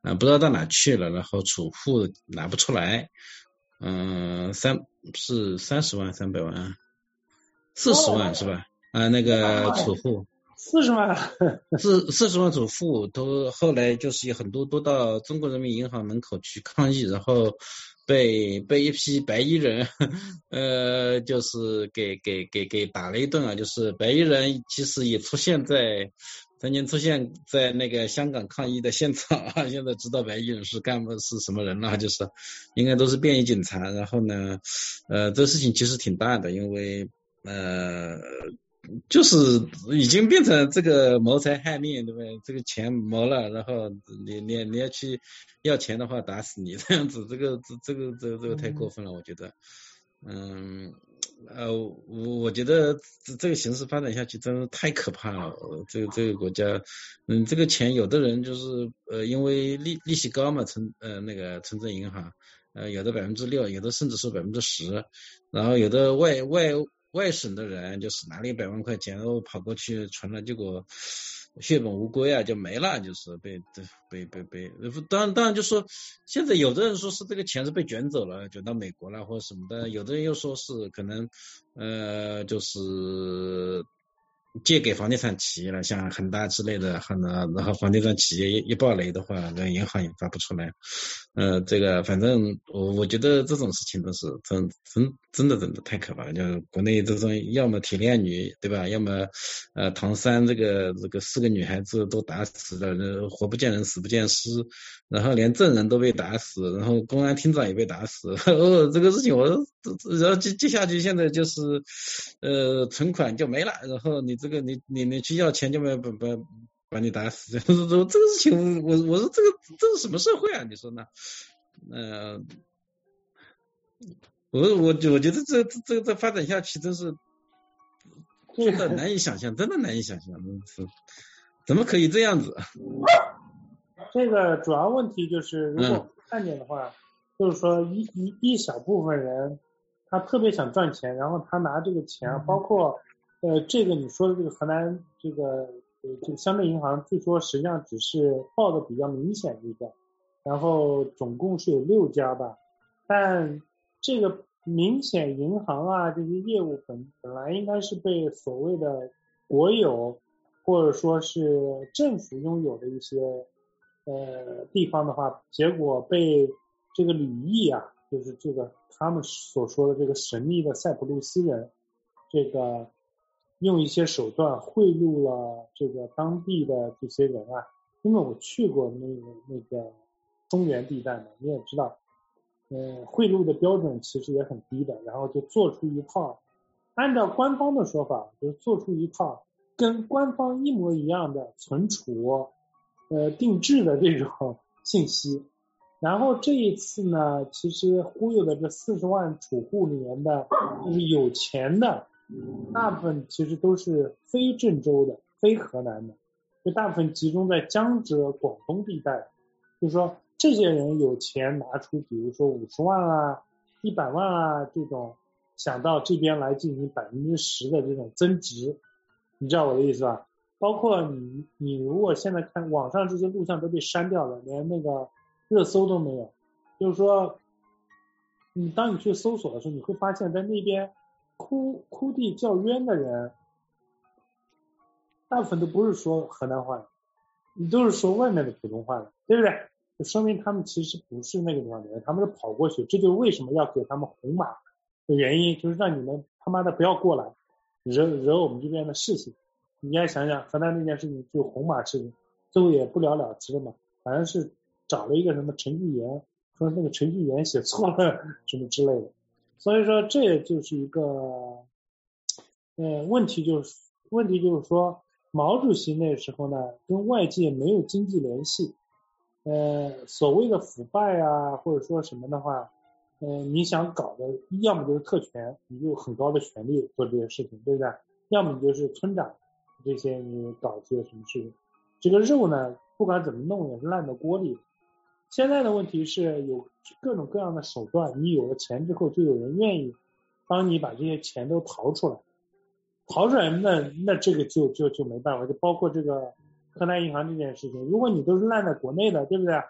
呃，不知道到哪去了，然后储户拿不出来，嗯、呃，三是三十万三百万，四十万是吧？啊、呃，那个储户。 四十万， 四四十万储户都后来就是有很多都到中国人民银行门口去抗议，然后被被一批白衣人呃就是给给给给打了一顿啊，就是白衣人其实也出现在曾经出现在那个香港抗议的现场啊，现在知道白衣人是干部是什么人了，就是应该都是便衣警察。然后呢，呃，这事情其实挺大的，因为呃。就是已经变成这个谋财害命，对不对？这个钱谋了，然后你你你要去要钱的话，打死你这样子，这个这这个这个这个太过分了，我觉得。嗯呃，我我觉得这个形势发展下去真的太可怕了。这个这个国家，嗯，这个钱有的人就是呃，因为利利息高嘛，存呃那个存在银行，呃有的百分之六，有的甚至是百分之十，然后有的外外。外省的人就是拿了一百万块钱，然后跑过去存了，结果血本无归啊，就没了，就是被被被被，当然当然就说，现在有的人说是这个钱是被卷走了，卷到美国了或者什么的，有的人又说是可能呃就是借给房地产企业了，像恒大之类的，然后房地产企业一爆雷的话，那银行也发不出来。呃，这个反正我我觉得这种事情都是真真真的真的太可怕了。就是国内这种要么铁链女，对吧？要么呃唐山这个这个四个女孩子都打死了，活不见人死不见尸，然后连证人都被打死，然后公安厅长也被打死。哦，这个事情我然后接接下去现在就是呃存款就没了，然后你这个你你你去要钱就没把把把你打死，这个事情我我说这个这是什么社会啊？你说呢？呃，我我我觉得这这这这发展下去真是真的难以想象，真的难以想象，是怎么可以这样子？ 这个主要问题就是，如果看见的话，嗯、就是说一一一小部分人他特别想赚钱，然后他拿这个钱，嗯、包括呃这个你说的这个河南这个。这个乡镇银行据说实际上只是报的比较明显的一个，然后总共是有六家吧，但这个明显银行啊这些业务本本来应该是被所谓的国有或者说是政府拥有的一些呃地方的话，结果被这个吕毅啊，就是这个他们所说的这个神秘的塞浦路斯人，这个用一些手段贿赂了这个当地的这些人啊，因为我去过那个那个中原地带嘛，你也知道，呃，贿赂的标准其实也很低的，然后就做出一套，按照官方的说法，就是做出一套跟官方一模一样的存储、呃定制的这种信息，然后这一次呢，其实忽悠的这四十万储户里面的，就是有钱的。大部分其实都是非郑州的、非河南的，就大部分集中在江浙、广东地带。就是说，这些人有钱拿出，比如说五十万啊、一百万啊这种，想到这边来进行百分之十的这种增值，你知道我的意思吧？包括你，你如果现在看网上这些录像都被删掉了，连那个热搜都没有。就是说，你当你去搜索的时候，你会发现在那边。哭哭地叫冤的人，大部分都不是说河南话的，你都是说外面的普通话的，对不对？就说明他们其实不是那个地方的人，他们是跑过去，这就是为什么要给他们红码的原因，就是让你们他妈的不要过来惹惹我们这边的事情。你应该想想河南那件事情，就红码事情，最后也不了了之了嘛，反正是找了一个什么程序员，说那个程序员写错了什么之类的。所以说这就是一个呃问题，就是问题就是说毛主席那时候呢跟外界没有经济联系，呃所谓的腐败啊或者说什么的话，呃你想搞的要么就是特权，你有很高的权利做这些事情，对不对？要么你就是村长这些你搞这些什么事情，这个肉呢不管怎么弄也是烂到锅里。现在的问题是有各种各样的手段，你有了钱之后就有人愿意帮你把这些钱都逃出来，逃出来那那这个就就就没办法，就包括这个河南银行这件事情，如果你都是烂在国内的，对不对？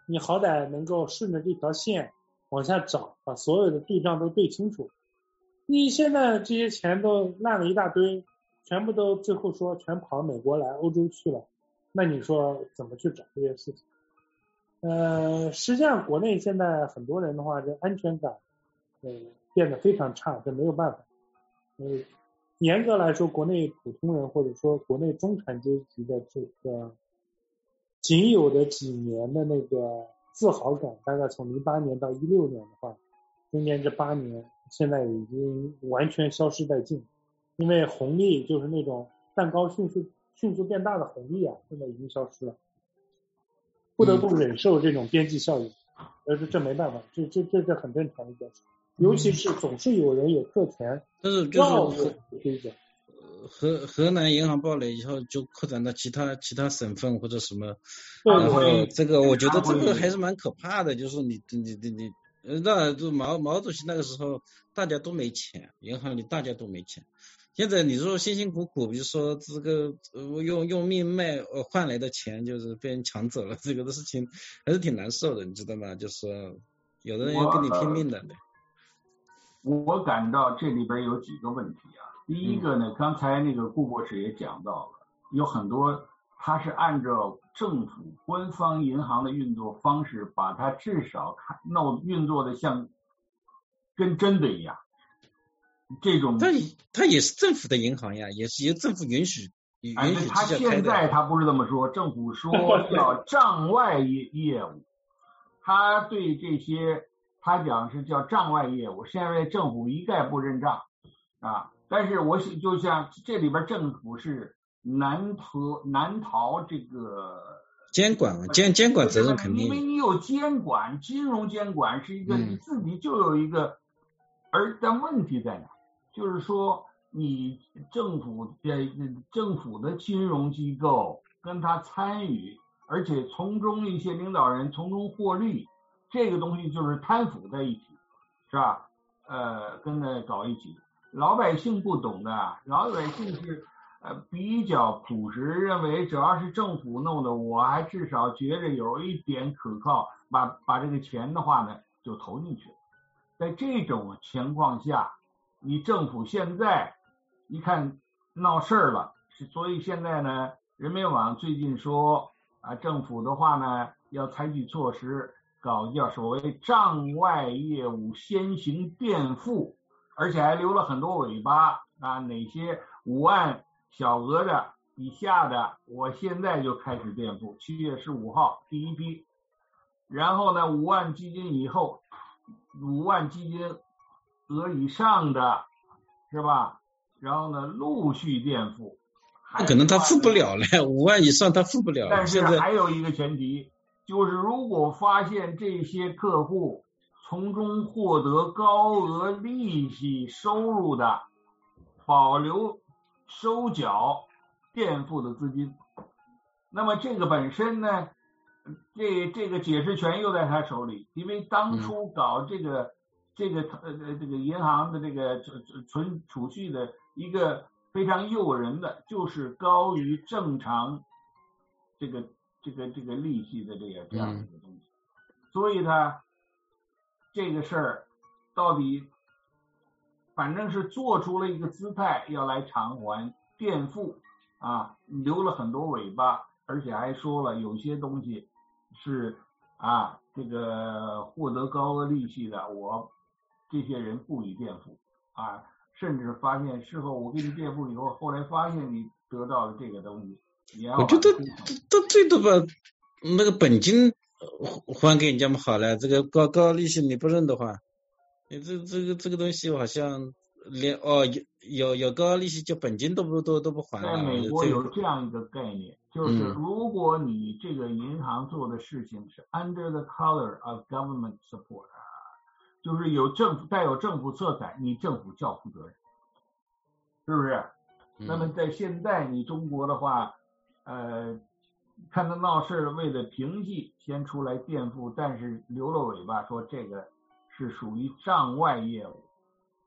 你好歹能够顺着这条线往下找，把所有的对账都对清楚。你现在这些钱都烂了一大堆，全部都最后说全跑美国来欧洲去了，那你说怎么去找这些事情？呃，实际上国内现在很多人的话，这安全感呃变得非常差，这没有办法。呃，严格来说，国内普通人或者说国内中产阶级的这个仅有的几年的那个自豪感，大概从零八年到一六年的话，中间这八年现在已经完全消失殆尽，因为红利就是那种蛋糕迅速迅速变大的红利啊，现在已经消失了，不得不忍受这种边际效应，而是这没办法，这这这这很正常的一件事，尤其是总是有人有特权， 但是就是规则。河河南银行暴雷以后，就扩展到其他其他省份或者什么，然后这个我觉得这个还是蛮可怕的，就是你你你你，那就毛毛主席那个时候大家都没钱，银行里大家都没钱。现在你说辛辛苦苦，比如说这个呃用用命脉呃换来的钱，就是被人抢走了，这个的事情还是挺难受的，你知道吗？就是说有的人要跟你拼命的。 我感到这里边有几个问题啊。第一个呢，刚才那个顾博士也讲到了，有很多他是按照政府官方银行的运作方式，把它至少看弄运作的像跟真的一样。这种它它也是政府的银行呀，也是由政府允许允许他现在他不是这么说，政府说叫账外业业务，他对这些他讲是叫账外业务，现在政府一概不认账啊。但是我就像这里边政府是难逃难逃这个监管监监管责任肯定， 因为你有监管，金融监管是一个、嗯、你自己就有一个，而但问题在哪？就是说你政府的政府的金融机构跟他参与，而且从中一些领导人从中获利，这个东西就是贪腐在一起，是吧？呃，跟他搞一起。老百姓不懂的，老百姓是呃比较朴实，认为只要是政府弄的，我还至少觉着有一点可靠，把把这个钱的话呢就投进去。在这种情况下，你政府现在一看闹事儿了，所以现在呢，人民网最近说啊，政府的话呢要采取措施，搞叫所谓账外业务先行垫付。而且还留了很多尾巴啊，哪些五万小额的以下的，我现在就开始垫付，七月十五号第一批，然后呢，五万基金以后，五万基金额以上的，是吧？然后呢，陆续垫付。 不可能他付不了了，五万以上他付不了。 但是还有一个前提，就是如果发现这些客户从中获得高额利息收入的，保留收缴垫付的资金，那么这个本身呢，这这个解释权又在他手里，因为当初搞这个、嗯、这个呃这个银行的这个存储蓄的一个非常诱人的，就是高于正常这个这个这个利息的这个这样的一个东西，嗯、所以呢。这个事儿到底反正是做出了一个姿态要来偿还垫付啊，留了很多尾巴，而且还说了有些东西是啊这个获得高额利息的，我这些人不予垫付啊，甚至发现事后我给你垫付以后，后来发现你得到了这个东西， 我觉得都最多把那个本金还给人家们好了，这个高高利息你不认的话，你这这个这个东西好像连哦有有有高利息就本金都不都都不还了。 在美国有这样一个概念，就是如果你这个银行做的事情是 under the color of government support， 就是有政府带有政府色彩，你政府就要负责任，是不是？嗯、那么在现在你中国的话，呃。看他闹事为了平息先出来垫付，但是留了尾巴说这个是属于账外业务，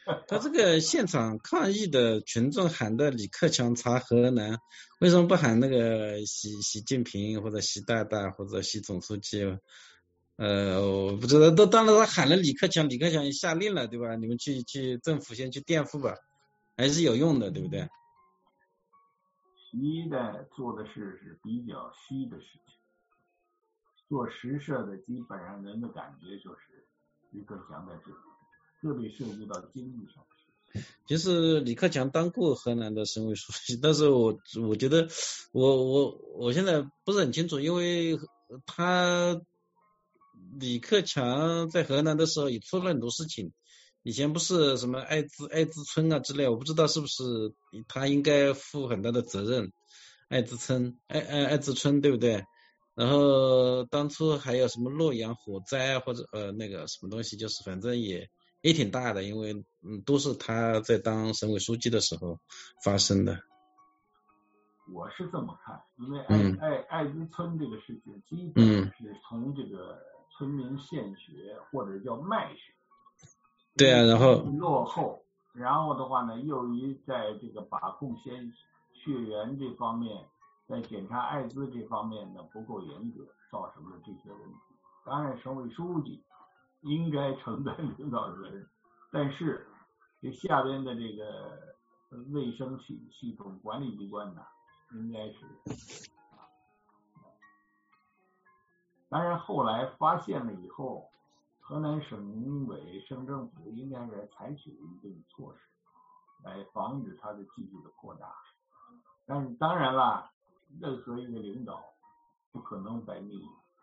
他这个现场抗议的群众喊的李克强查河南，为什么不喊那个习习近平或者习大大或者习总书记？呃，我不知道，都当然他喊了李克强，李克强也下令了，对吧？你们去去政府先去垫付吧，还是有用的，对不对？ 习的做的事是比较虚的事情，做实事的基本上人的感觉就是李克强在这里，这里涉及到经济上的事情。 其实李克强当过河南的省委书记，但是我我觉得我我我现在不是很清楚，因为他李克强在河南的时候也出了很多事情，以前不是什么艾滋艾滋村啊之类，我不知道是不是他应该负很大的责任，艾滋村艾艾艾滋村对不对？然后当初还有什么洛阳火灾或者呃那个什么东西，就是反正也也挺大的，因为嗯都是他在当省委书记的时候发生的。 我是这么看，因为艾、嗯、艾艾滋村这个事情基本是从这个村民献血或者叫卖血。 对啊，然后落后，然后的话呢，由于在这个把控先血源这方面，在检查艾滋这方面呢不够严格，造成了这些问题。当然，省委书记应该承担领导责任，但是这下边的这个卫生系系统管理机关呢，应该是，当然后来发现了以后。河南省委、省政府应该是采取一定措施，来防止它的继续的扩大。但是当然啦，任何一个领导不可能百密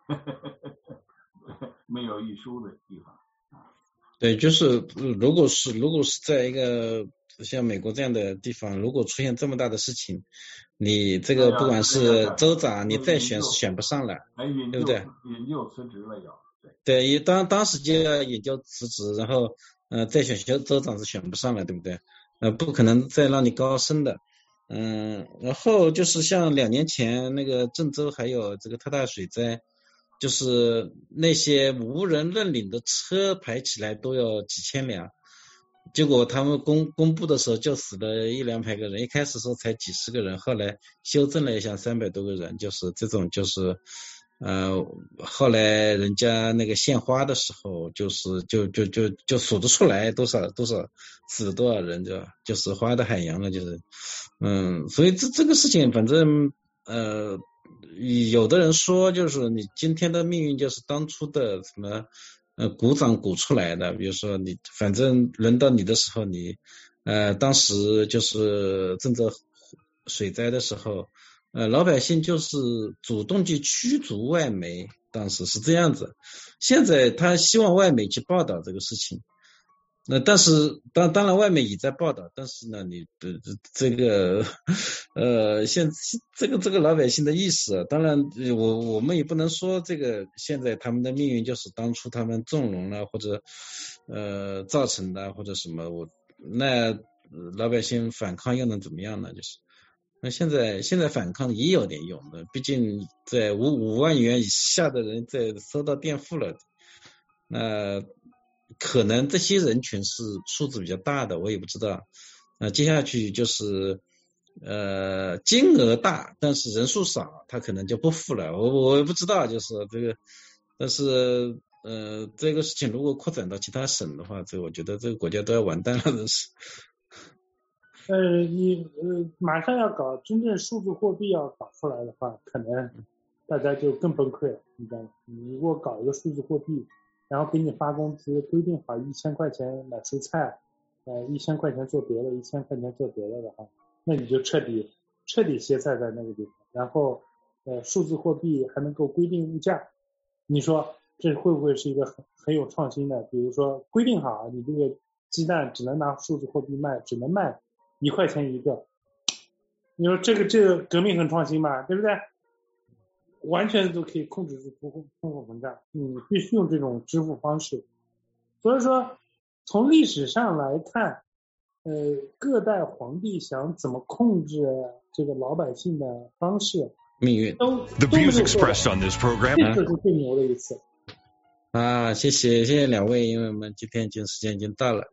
没有一疏的地方。 对，就是如果是如果是在一个像美国这样的地方，如果出现这么大的事情，你这个不管是州长，你再选是选不上了，对不对？ 引咎辞职了要。 对，当当时就要引咎辞职，然后呃再选州州长是选不上了，对不对？呃，不可能再让你高升的。嗯，然后就是像两年前那个郑州还有这个特大水灾，就是那些无人认领的车排起来都要几千辆，结果他们公公布的时候就死了一两百个人，一开始说才几十个人，后来修正了一下三百多个人，就是这种就是呃后来人家那个献花的时候就是就就就就数得出来多少多少死了多少人，就就是花的海洋了，就是嗯所以这这个事情反正呃有的人说就是你今天的命运就是当初的什么呃，鼓掌鼓出来的，比如说你，反正轮到你的时候，你，呃，当时就是郑州水灾的时候，呃，老百姓就是主动去驱逐外媒，当时是这样子。现在他希望外媒去报道这个事情，那但是当当然外媒也在报道，但是呢，你的这个呃，现这个这个老百姓的意识啊，当然我我们也不能说这个现在他们的命运就是当初他们纵容了或者呃造成的或者什么，我那老百姓反抗又能怎么样呢？就是那现在现在反抗也有点用的，毕竟在五五万元以下的人在收到垫付了，那。可能这些人群是数字比较大的，我也不知道。呃，接下去就是呃金额大，但是人数少，他可能就不付了。我我也不知道，就是这个，但是呃这个事情如果扩展到其他省的话，这我觉得这个国家都要完蛋了，真是。 呃，你呃马上要搞真正数字货币要搞出来的话，可能大家就更崩溃了，你知道吗？你如果搞一个数字货币。然后给你发工资，规定好一千块钱买蔬菜，呃，一千块钱做别的，一千块钱做别的的话，那你就彻底彻底歇菜在那个地方。然后，呃，数字货币还能够规定物价，你说这会不会是一个很很有创新的？比如说规定好，你这个鸡蛋只能拿数字货币卖，只能卖一块钱一个。你说这个这个革命很创新吧，对不对？完全都可以控制住通货通货膨胀，你必须用这种支付方式。所以说，从历史上来看，呃，各代皇帝想怎么控制这个老百姓的方式， 命运都都没有做。这次是最牛的一次。 啊，谢谢谢谢两位，因为我们今天已经时间已经到了，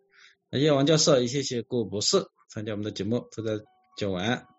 谢谢王教授，也谢谢顾博士参加我们的节目，都在讲完。